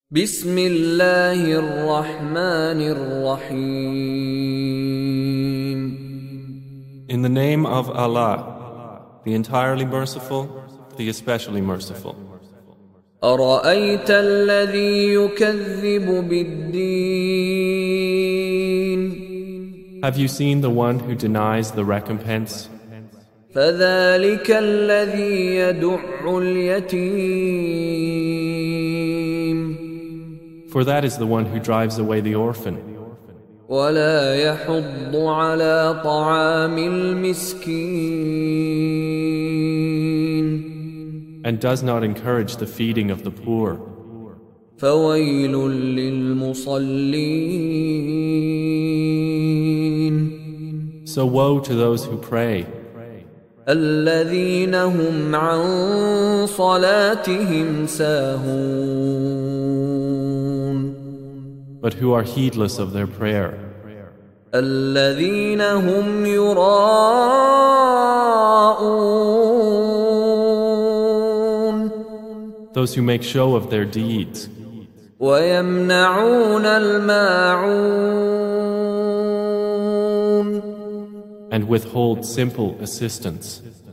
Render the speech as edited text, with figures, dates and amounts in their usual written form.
بسم الله الرحمن الرحيم. In the name of Allah, the entirely merciful, the especially merciful. أرأيت الذي يكذب بالدين Have you seen the one who denies the recompense? فذلك الذي يدع اليتيم For that is the one who drives away the orphan, ولا يحض على طعام المسكين and does not encourage the feeding of the poor. فويل للمصلين So woe to those who pray, الذين هم عن صلاتهم ساهون but who are heedless of their prayer, الذين هم يراءون those who make show of their deeds, ويمنعون الماعون and withhold simple assistance.